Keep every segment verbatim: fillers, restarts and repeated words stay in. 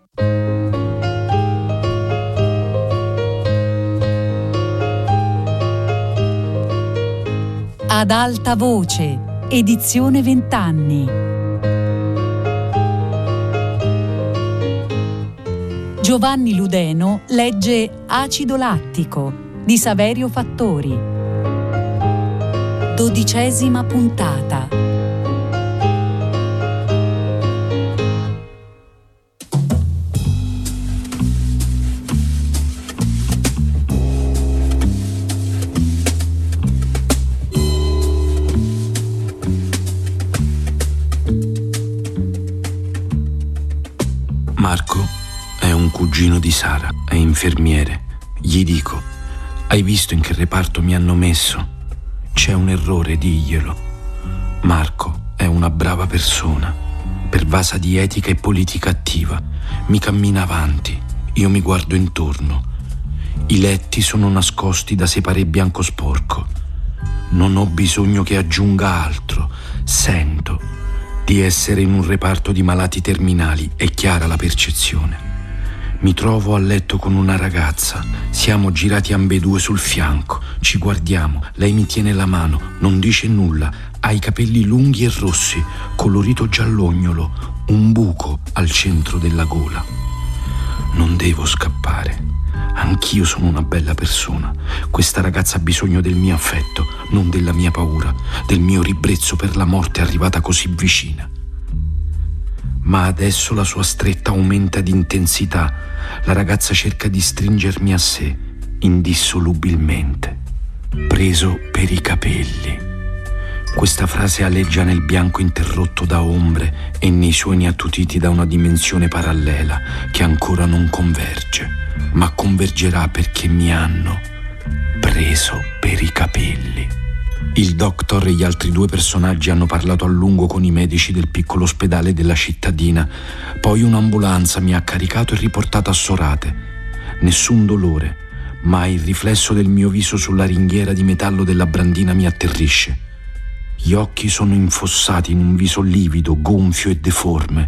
Ad alta voce, edizione vent'anni. Giovanni Ludeno legge Acido lattico di Saverio Fattori. Dodicesima puntata. Marco è un cugino di Sara, è infermiere. Gli dico: hai visto in che reparto mi hanno messo? C'è un errore, diglielo. Marco è una brava persona, pervasa di etica e politica attiva. Mi cammina avanti, io mi guardo intorno. I letti sono nascosti da separe bianco sporco. Non ho bisogno che aggiunga altro. Sento di essere in un reparto di malati terminali, è chiara la percezione. Mi trovo a letto con una ragazza, siamo girati ambedue sul fianco, ci guardiamo, lei mi tiene la mano, non dice nulla, ha i capelli lunghi e rossi, colorito giallognolo, un buco al centro della gola. Non devo scappare, anch'io sono una bella persona. Questa ragazza ha bisogno del mio affetto, non della mia paura, del mio ribrezzo per la morte arrivata così vicina. Ma adesso la sua stretta aumenta di intensità. La ragazza cerca di stringermi a sé, indissolubilmente, preso per i capelli. Questa frase aleggia nel bianco interrotto da ombre e nei suoni attutiti da una dimensione parallela che ancora non converge, ma convergerà perché mi hanno preso per i capelli. Il doctor e gli altri due personaggi hanno parlato a lungo con i medici del piccolo ospedale della cittadina. Poi un'ambulanza mi ha caricato e riportato a Sorate. Nessun dolore, ma il riflesso del mio viso sulla ringhiera di metallo della brandina mi atterrisce. Gli occhi sono infossati in un viso livido, gonfio e deforme.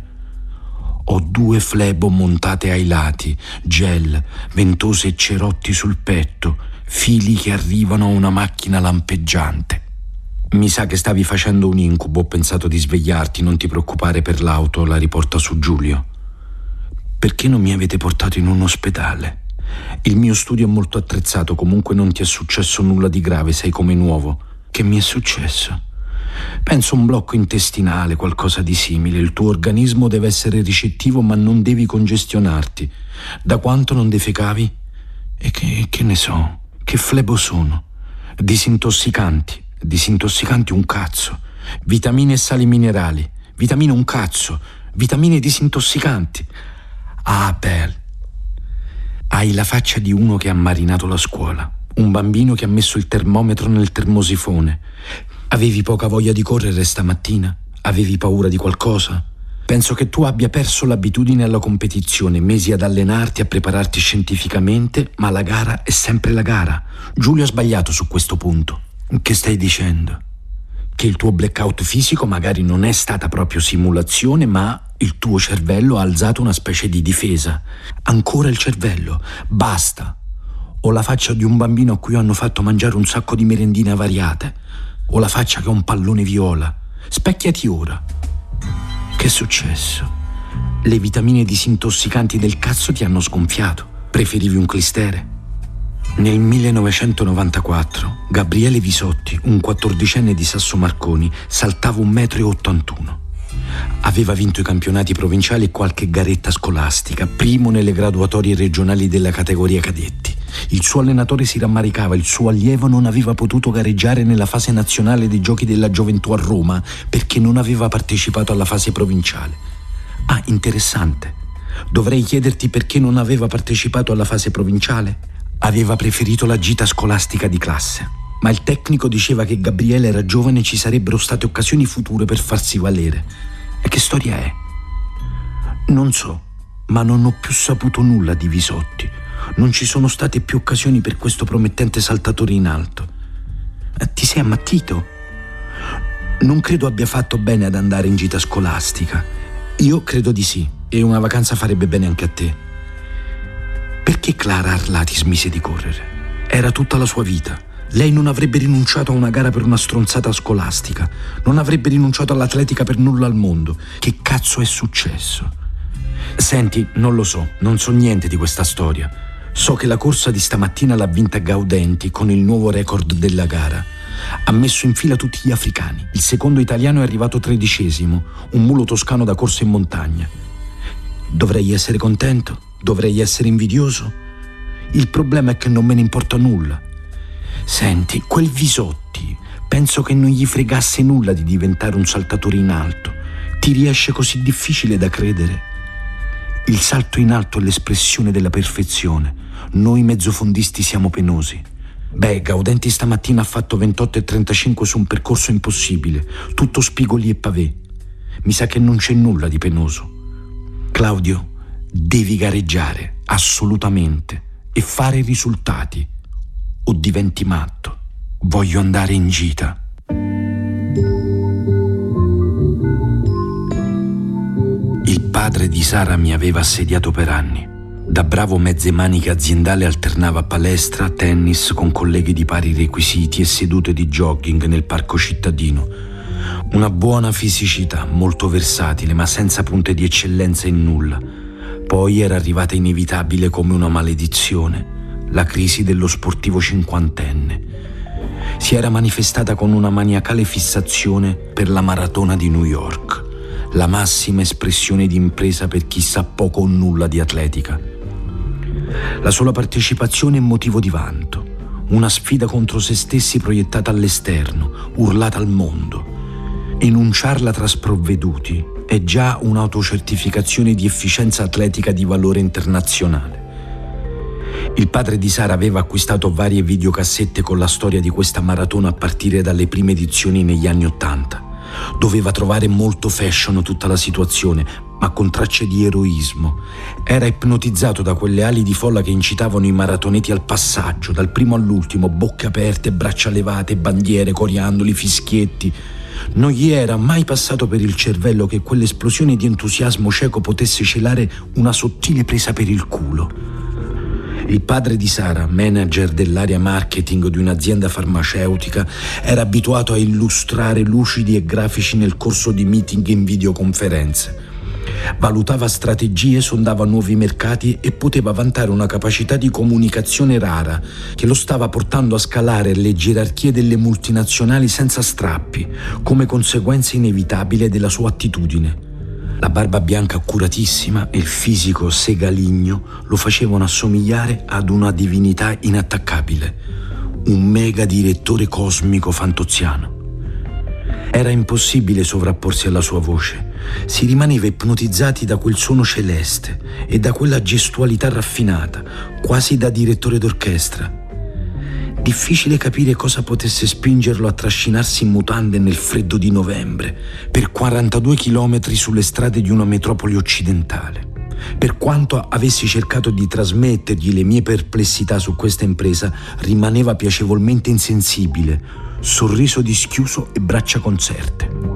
Ho due flebo montate ai lati, gel, ventose e cerotti sul petto, fili che arrivano a una macchina lampeggiante. Mi sa che stavi facendo un incubo, ho pensato di svegliarti, non ti preoccupare per l'auto, la riporta su Giulio. Perché non mi avete portato in un ospedale? Il mio studio è molto attrezzato, comunque non ti è successo nulla di grave, sei come nuovo. Che mi è successo? Penso un blocco intestinale, qualcosa di simile. Il tuo organismo deve essere ricettivo, ma non devi congestionarti. Da quanto non defecavi? E che, che ne so, che flebo sono? Disintossicanti. Disintossicanti un cazzo. Vitamine e sali minerali. Vitamine un cazzo. Vitamine disintossicanti. Ah, bel. Hai la faccia di uno che ha marinato la scuola. Un bambino che ha messo il termometro nel termosifone. Avevi poca voglia di correre stamattina? Avevi paura di qualcosa? Penso che tu abbia perso l'abitudine alla competizione, mesi ad allenarti, a prepararti scientificamente, ma la gara è sempre la gara. Giulio ha sbagliato su questo punto. Che stai dicendo? Che il tuo blackout fisico magari non è stata proprio simulazione, ma il tuo cervello ha alzato una specie di difesa. Ancora il cervello. Basta. Ho la faccia di un bambino a cui hanno fatto mangiare un sacco di merendine avariate. Ho la faccia che ha un pallone viola. Specchiati ora. Che è successo? Le vitamine disintossicanti del cazzo ti hanno sgonfiato. Preferivi un clistere? Nel millenovecentonovantaquattro Gabriele Visotti, un quattordicenne di Sasso Marconi, saltava un metro e ottantuno. Aveva vinto i campionati provinciali e qualche garetta scolastica, primo nelle graduatorie regionali della categoria cadetti. Il suo allenatore si rammaricava, il suo allievo non aveva potuto gareggiare nella fase nazionale dei Giochi della Gioventù a Roma perché non aveva partecipato alla fase provinciale. Ah, interessante. Dovrei chiederti perché non aveva partecipato alla fase provinciale? Aveva preferito la gita scolastica di classe, ma il tecnico diceva che Gabriele era giovane e ci sarebbero state occasioni future per farsi valere. E che storia è? Non so, ma non ho più saputo nulla di Visotti. Non ci sono state più occasioni per questo promettente saltatore in alto. Ti sei ammattito? Non credo abbia fatto bene ad andare in gita scolastica. Io credo di sì, e una vacanza farebbe bene anche a te. Perché Clara Arlati smise di correre? Era tutta la sua vita. Lei non avrebbe rinunciato a una gara per una stronzata scolastica, non avrebbe rinunciato all'atletica per nulla al mondo. Che cazzo è successo? Senti, non lo so, non so niente di questa storia. So che la corsa di stamattina l'ha vinta Gaudenti con il nuovo record della gara. Ha messo in fila tutti gli africani. Il secondo italiano è arrivato tredicesimo, un mulo toscano da corsa in montagna. Dovrei essere contento? Dovrei essere invidioso? Il problema è che non me ne importa nulla. Senti, quel Visotti, penso che non gli fregasse nulla di diventare un saltatore in alto. Ti riesce così difficile da credere? Il salto in alto è l'espressione della perfezione. Noi mezzofondisti siamo penosi. Beh, Gaudenti stamattina ha fatto ventotto e trentacinque su un percorso impossibile, tutto spigoli e pavé. Mi sa che non c'è nulla di penoso. Claudio, devi gareggiare, assolutamente, e fare risultati, o diventi matto. Voglio andare in gita. Il padre di Sara mi aveva assediato per anni. Da bravo mezze maniche aziendale alternava palestra, tennis con colleghi di pari requisiti e sedute di jogging nel parco cittadino. Una buona fisicità, molto versatile, ma senza punte di eccellenza in nulla. Poi era arrivata inevitabile come una maledizione la crisi dello sportivo cinquantenne. Si era manifestata con una maniacale fissazione per la maratona di New York, la massima espressione di impresa per chi sa poco o nulla di atletica. La sola partecipazione è motivo di vanto, una sfida contro se stessi proiettata all'esterno, urlata al mondo. Enunciarla tra sprovveduti è già un'autocertificazione di efficienza atletica di valore internazionale. Il padre di Sara aveva acquistato varie videocassette con la storia di questa maratona a partire dalle prime edizioni negli anni Ottanta. Doveva trovare molto fashion tutta la situazione, ma con tracce di eroismo. Era ipnotizzato da quelle ali di folla che incitavano i maratoneti al passaggio, dal primo all'ultimo, bocche aperte, braccia levate, bandiere, coriandoli, fischietti. Non gli era mai passato per il cervello che quell'esplosione di entusiasmo cieco potesse celare una sottile presa per il culo. Il padre di Sara, manager dell'area marketing di un'azienda farmaceutica, era abituato a illustrare lucidi e grafici nel corso di meeting in videoconferenze. Valutava strategie, sondava nuovi mercati e poteva vantare una capacità di comunicazione rara che lo stava portando a scalare le gerarchie delle multinazionali senza strappi, come conseguenza inevitabile della sua attitudine. La barba bianca accuratissima e il fisico segaligno lo facevano assomigliare ad una divinità inattaccabile, un mega direttore cosmico fantoziano. Era impossibile sovrapporsi alla sua voce. Si rimaneva ipnotizzati da quel suono celeste e da quella gestualità raffinata, quasi da direttore d'orchestra. Difficile capire cosa potesse spingerlo a trascinarsi in mutande nel freddo di novembre per quarantadue chilometri sulle strade di una metropoli occidentale. Per quanto avessi cercato di trasmettergli le mie perplessità su questa impresa, rimaneva piacevolmente insensibile, sorriso dischiuso e braccia conserte.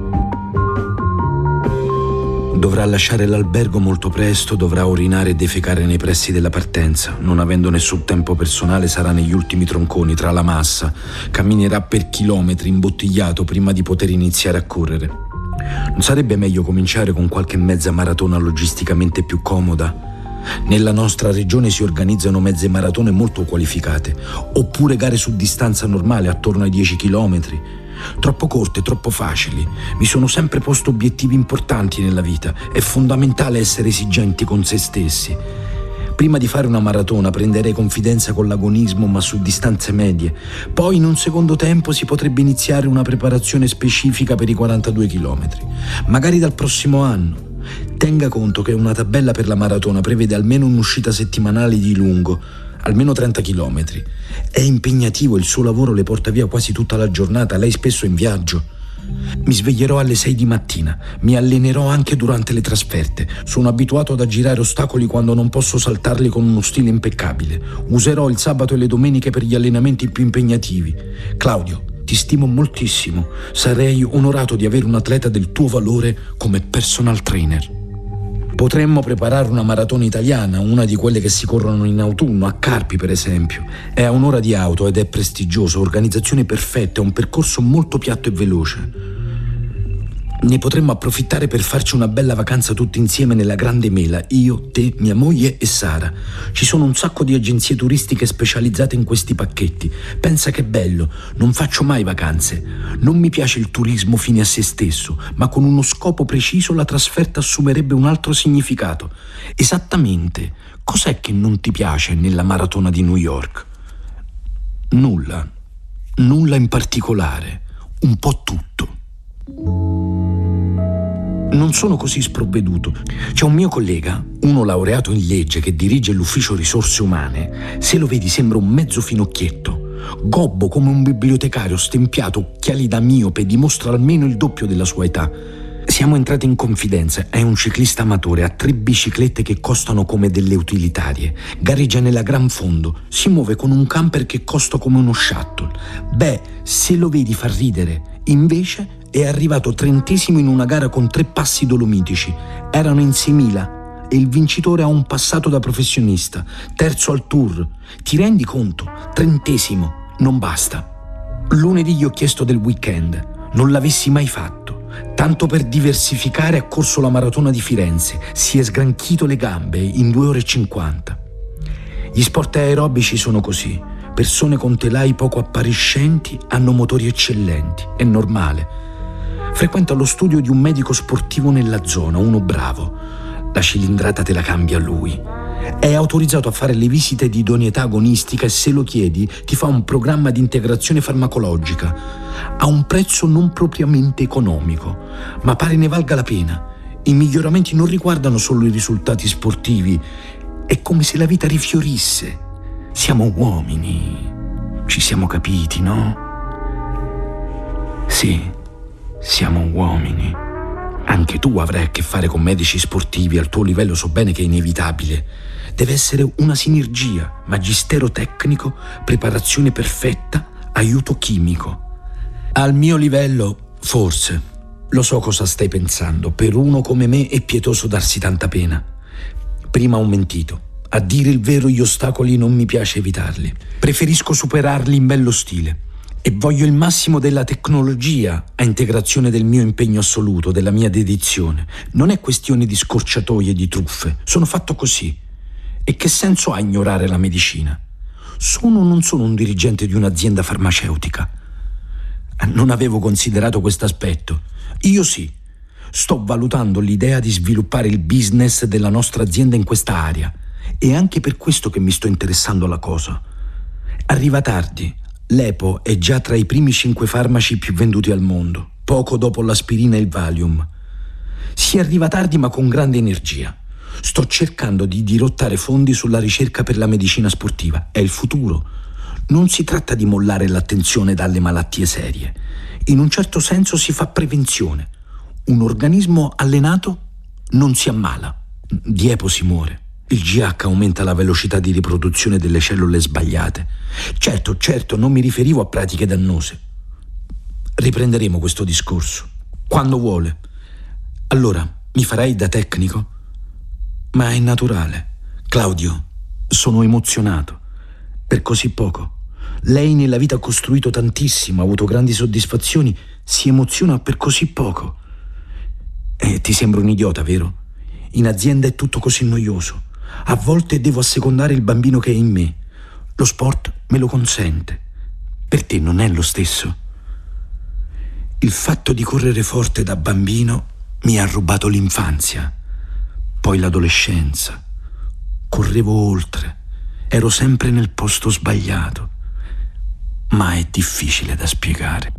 Dovrà lasciare l'albergo molto presto, dovrà urinare e defecare nei pressi della partenza. Non avendo nessun tempo personale, sarà negli ultimi tronconi, tra la massa. Camminerà per chilometri imbottigliato prima di poter iniziare a correre. Non sarebbe meglio cominciare con qualche mezza maratona logisticamente più comoda? Nella nostra regione si organizzano mezze maratone molto qualificate, oppure gare su distanza normale attorno ai dieci chilometri. Troppo corte, troppo facili. Mi sono sempre posto obiettivi importanti nella vita. È fondamentale essere esigenti con se stessi. Prima di fare una maratona prenderei confidenza con l'agonismo, ma su distanze medie. Poi in un secondo tempo si potrebbe iniziare una preparazione specifica per i quarantadue chilometri, magari dal prossimo anno. Tenga conto che una tabella per la maratona prevede almeno un'uscita settimanale di lungo, almeno trenta chilometri. È impegnativo, il suo lavoro le porta via quasi tutta la giornata, lei spesso è in viaggio. Mi sveglierò alle sei di mattina, mi allenerò anche durante le trasferte. Sono abituato ad aggirare ostacoli quando non posso saltarli con uno stile impeccabile. Userò il sabato e le domeniche per gli allenamenti più impegnativi. Claudio, ti stimo moltissimo. Sarei onorato di avere un atleta del tuo valore come personal trainer. Potremmo preparare una maratona italiana, una di quelle che si corrono in autunno, a Carpi per esempio. È a un'ora di auto ed è prestigioso, organizzazione perfetta, un percorso molto piatto e veloce. Ne potremmo approfittare per farci una bella vacanza tutti insieme nella Grande Mela, io, te, mia moglie e Sara. Ci sono un sacco di agenzie turistiche specializzate in questi pacchetti. Pensa che bello, non faccio mai vacanze. Non mi piace il turismo fine a se stesso, ma con uno scopo preciso la trasferta assumerebbe un altro significato. Esattamente, cos'è che non ti piace nella maratona di New York? Nulla, nulla in particolare, un po' tutto. Non sono così sprovveduto. C'è un mio collega, uno laureato in legge che dirige l'ufficio risorse umane. Se lo vedi sembra un mezzo finocchietto, gobbo come un bibliotecario stempiato, occhiali da miope, dimostra almeno il doppio della sua età. Siamo entrati in confidenza. È un ciclista amatore, ha tre biciclette che costano come delle utilitarie, gareggia nella Gran Fondo, si muove con un camper che costa come uno shuttle. Beh, se lo vedi fa ridere. Invece è arrivato trentesimo in una gara con tre passi dolomitici. Erano in seimila e il vincitore ha un passato da professionista, terzo al Tour. Ti rendi conto? Trentesimo, non basta. Lunedì gli ho chiesto del weekend, non l'avessi mai fatto. Tanto per diversificare ha corso la maratona di Firenze, si è sgranchito le gambe in due ore e cinquanta. Gli sport aerobici sono così. Persone con telai poco appariscenti hanno motori eccellenti, è normale. Frequenta lo studio di un medico sportivo nella zona, uno bravo. La cilindrata te la cambia lui. È autorizzato a fare le visite di idoneità agonistica e se lo chiedi ti fa un programma di integrazione farmacologica. Ha un prezzo non propriamente economico, ma pare ne valga la pena. I miglioramenti non riguardano solo i risultati sportivi, è come se la vita rifiorisse. Siamo uomini, ci siamo capiti, no? Sì, siamo uomini. Anche tu avrai a che fare con medici sportivi, al tuo livello so bene che è inevitabile. Deve essere una sinergia, magistero tecnico, preparazione perfetta, aiuto chimico. Al mio livello, forse, lo so cosa stai pensando, per uno come me è pietoso darsi tanta pena. Prima ho mentito. A dire il vero gli ostacoli non mi piace evitarli. Preferisco superarli in bello stile. E voglio il massimo della tecnologia a integrazione del mio impegno assoluto, della mia dedizione. Non è questione di scorciatoie e di truffe. Sono fatto così. E che senso ha ignorare la medicina? Sono o non sono un dirigente di un'azienda farmaceutica? Non avevo considerato questo aspetto. Io sì. Sto valutando l'idea di sviluppare il business della nostra azienda in questa area. È anche per questo che mi sto interessando alla cosa. Arriva tardi. L'Epo è già tra i primi cinque farmaci più venduti al mondo, poco dopo l'aspirina e il Valium. Si arriva tardi ma con grande energia. Sto cercando di dirottare fondi sulla ricerca per la medicina sportiva. È il futuro. Non si tratta di mollare l'attenzione dalle malattie serie. In un certo senso si fa prevenzione. Un organismo allenato non si ammala. Di Epo si muore. Il G H aumenta la velocità di riproduzione delle cellule sbagliate. Certo, certo, non mi riferivo a pratiche dannose. Riprenderemo questo discorso. Quando vuole. Allora, mi farai da tecnico? Ma è naturale. Claudio, sono emozionato. Per così poco. Lei nella vita ha costruito tantissimo, ha avuto grandi soddisfazioni, si emoziona per così poco. Eh, ti sembra un idiota, vero? In azienda è tutto così noioso. A volte devo assecondare il bambino che è in me. Lo sport me lo consente. Per te non è lo stesso? Il fatto di correre forte da bambino mi ha rubato l'infanzia, poi l'adolescenza. Correvo oltre, ero sempre nel posto sbagliato, ma è difficile da spiegare.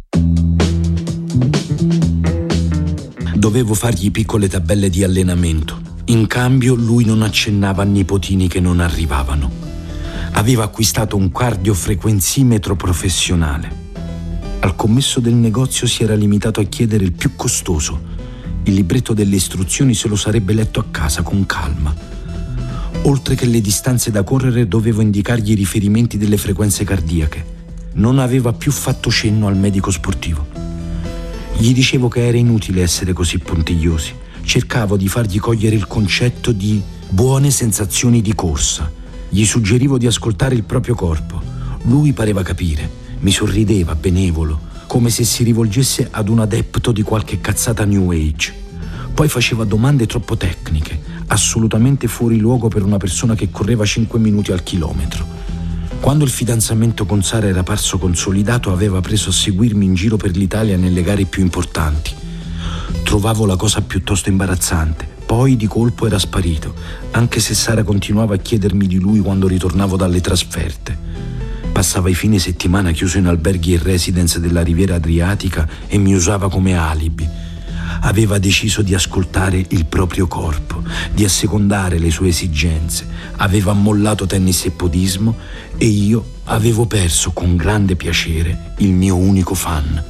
Dovevo fargli piccole tabelle di allenamento. In cambio lui non accennava a nipotini che non arrivavano. Aveva acquistato un cardiofrequenzimetro professionale. Al commesso del negozio si era limitato a chiedere il più costoso. Il libretto delle istruzioni se lo sarebbe letto a casa con calma. Oltre che le distanze da correre dovevo indicargli i riferimenti delle frequenze cardiache. Non aveva più fatto cenno al medico sportivo. Gli dicevo che era inutile essere così puntigliosi. Cercavo di fargli cogliere il concetto di buone sensazioni di corsa. Gli suggerivo di ascoltare il proprio corpo. Lui pareva capire, mi sorrideva benevolo, come se si rivolgesse ad un adepto di qualche cazzata New Age. Poi faceva domande troppo tecniche, assolutamente fuori luogo per una persona che correva cinque minuti al chilometro. Quando il fidanzamento con Sara era parso consolidato, aveva preso a seguirmi in giro per l'Italia nelle gare più importanti. Trovavo la cosa piuttosto imbarazzante. Poi di colpo era sparito, anche se Sara continuava a chiedermi di lui quando ritornavo dalle trasferte. Passava i fine settimana chiuso in alberghi e residence della Riviera Adriatica e mi usava come alibi. Aveva deciso di ascoltare il proprio corpo, di assecondare le sue esigenze. Aveva mollato tennis e podismo e io avevo perso con grande piacere il mio unico fan.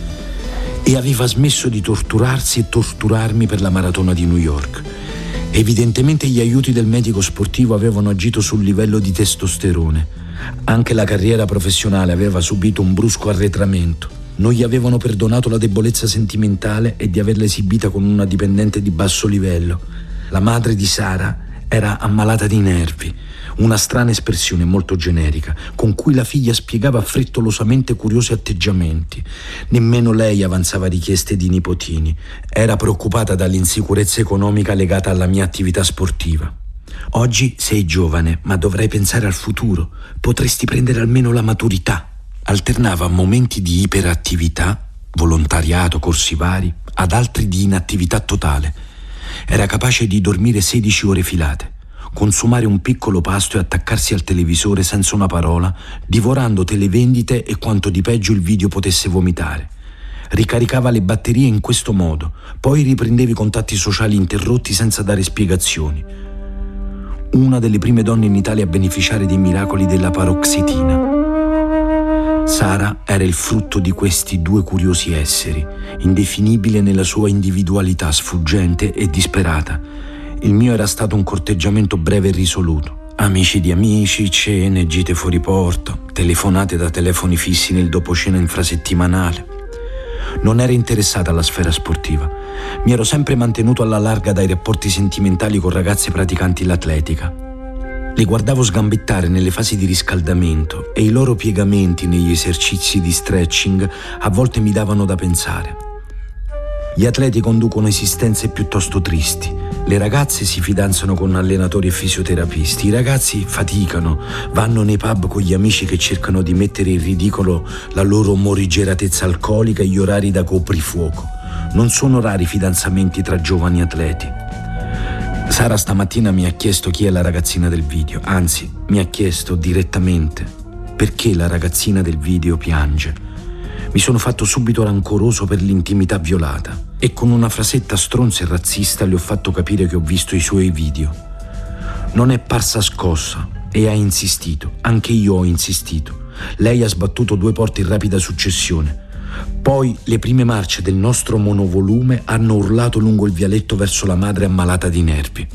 E aveva smesso di torturarsi e torturarmi per la maratona di New York. Evidentemente gli aiuti del medico sportivo avevano agito sul livello di testosterone. Anche la carriera professionale aveva subito un brusco arretramento. Non gli avevano perdonato la debolezza sentimentale e di averla esibita con una dipendente di basso livello. La madre di Sara era ammalata di nervi, una strana espressione molto generica, con cui la figlia spiegava frettolosamente curiosi atteggiamenti. Nemmeno lei avanzava richieste di nipotini. Era preoccupata dall'insicurezza economica legata alla mia attività sportiva. Oggi sei giovane, ma dovrai pensare al futuro. Potresti prendere almeno la maturità. Alternava momenti di iperattività, volontariato, corsi vari, ad altri di inattività totale. Era capace di dormire sedici ore filate, consumare un piccolo pasto e attaccarsi al televisore senza una parola, divorando televendite e quanto di peggio il video potesse vomitare. Ricaricava le batterie in questo modo, poi riprendeva i contatti sociali interrotti senza dare spiegazioni. Una delle prime donne in Italia a beneficiare dei miracoli della paroxitina. Sara era il frutto di questi due curiosi esseri, indefinibile nella sua individualità sfuggente e disperata. Il mio era stato un corteggiamento breve e risoluto. Amici di amici, cene, gite fuori porta, telefonate da telefoni fissi nel dopocena infrasettimanale. Non era interessata alla sfera sportiva. Mi ero sempre mantenuto alla larga dai rapporti sentimentali con ragazze praticanti l'atletica. Le guardavo sgambettare nelle fasi di riscaldamento e i loro piegamenti negli esercizi di stretching a volte mi davano da pensare. Gli atleti conducono esistenze piuttosto tristi. Le ragazze si fidanzano con allenatori e fisioterapisti. I ragazzi faticano, vanno nei pub con gli amici che cercano di mettere in ridicolo la loro morigeratezza alcolica e gli orari da coprifuoco. Non sono rari i fidanzamenti tra giovani atleti. Sara stamattina mi ha chiesto chi è la ragazzina del video, anzi, mi ha chiesto direttamente perché la ragazzina del video piange. Mi sono fatto subito rancoroso per l'intimità violata e con una frasetta stronza e razzista le ho fatto capire che ho visto i suoi video. Non è parsa scossa e ha insistito, anche io ho insistito. Lei ha sbattuto due porte in rapida successione. Poi le prime marce del nostro monovolume hanno urlato lungo il vialetto verso la madre ammalata di nervi.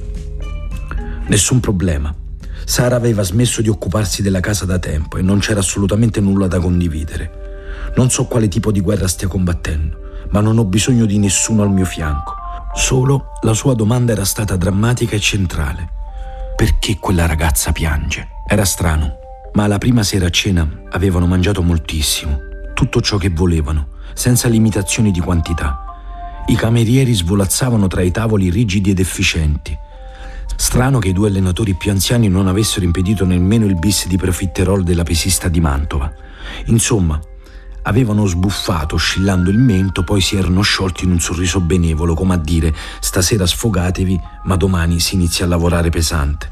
Nessun problema. Sara aveva smesso di occuparsi della casa da tempo e non c'era assolutamente nulla da condividere. Non so quale tipo di guerra stia combattendo, ma non ho bisogno di nessuno al mio fianco. Solo la sua domanda era stata drammatica e centrale. Perché quella ragazza piange? Era strano, ma la prima sera a cena avevano mangiato moltissimo. Tutto ciò che volevano, senza limitazioni di quantità. I camerieri svolazzavano tra i tavoli rigidi ed efficienti. Strano che i due allenatori più anziani non avessero impedito nemmeno il bis di profiterol della pesista di Mantova. Insomma, avevano sbuffato oscillando il mento, poi si erano sciolti in un sorriso benevolo, come a dire: stasera sfogatevi, ma domani si inizia a lavorare pesante.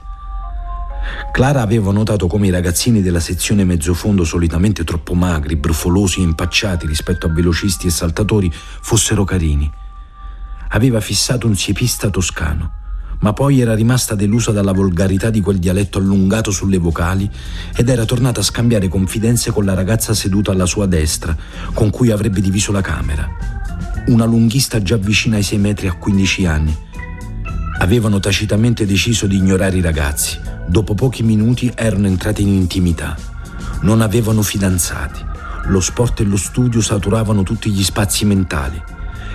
Clara aveva notato come i ragazzini della sezione mezzofondo, solitamente troppo magri, brufolosi e impacciati rispetto a velocisti e saltatori, fossero carini. Aveva fissato un siepista toscano, ma poi era rimasta delusa dalla volgarità di quel dialetto allungato sulle vocali ed era tornata a scambiare confidenze con la ragazza seduta alla sua destra, con cui avrebbe diviso la camera. Una lunghista già vicina ai sei metri a quindici anni. Avevano tacitamente deciso di ignorare i ragazzi. Dopo pochi minuti erano entrati in intimità. Non avevano fidanzati. Lo sport e lo studio saturavano tutti gli spazi mentali.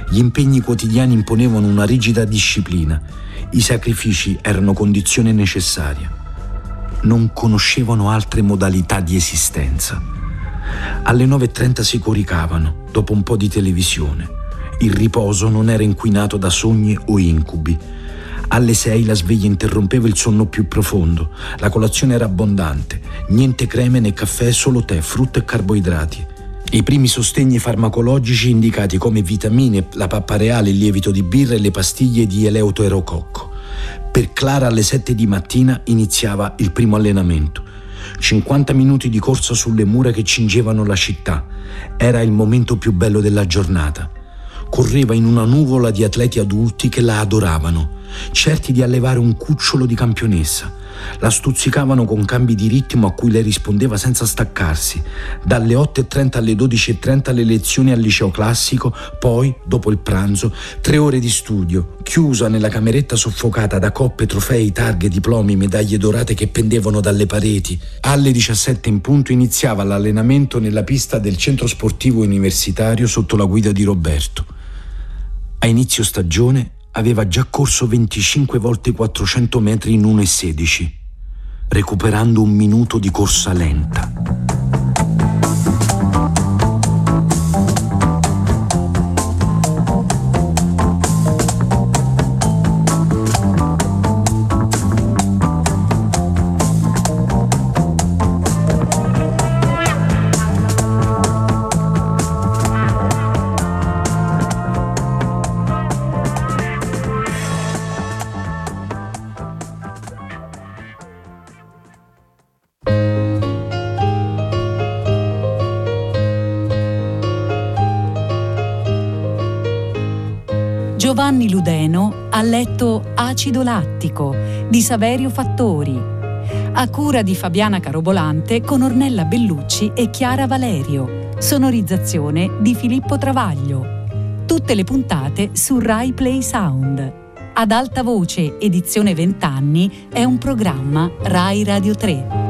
Gli impegni quotidiani imponevano una rigida disciplina. I sacrifici erano condizione necessaria. Non conoscevano altre modalità di esistenza. Alle nove e trenta si coricavano, dopo un po' di televisione. Il riposo non era inquinato da sogni o incubi. Alle sei la sveglia interrompeva il sonno più profondo. La colazione era abbondante. Niente creme né caffè, solo tè, frutta e carboidrati. I primi sostegni farmacologici indicati come vitamine, la pappa reale, il lievito di birra e le pastiglie di eleuterococco. Per Clara alle sette di mattina iniziava il primo allenamento. cinquanta minuti di corsa sulle mura che cingevano la città. Era il momento più bello della giornata. Correva in una nuvola di atleti adulti che la adoravano, certi di allevare un cucciolo di campionessa. La stuzzicavano con cambi di ritmo a cui lei rispondeva senza staccarsi. Dalle otto e trenta alle dodici e trenta le lezioni al liceo classico, poi, dopo il pranzo, tre ore di studio, chiusa nella cameretta soffocata da coppe, trofei, targhe, diplomi, medaglie dorate che pendevano dalle pareti. Alle diciassette in punto iniziava l'allenamento nella pista del centro sportivo universitario sotto la guida di Roberto. A inizio stagione aveva già corso venticinque volte quattrocento metri in uno e sedici, recuperando un minuto di corsa lenta. Giovanni Ludeno ha letto Acido lattico di Saverio Fattori, a cura di Fabiana Carobolante con Ornella Bellucci e Chiara Valerio, sonorizzazione di Filippo Travaglio. Tutte le puntate su Rai Play Sound. Ad alta voce, edizione venti anni, è un programma Rai Radio tre.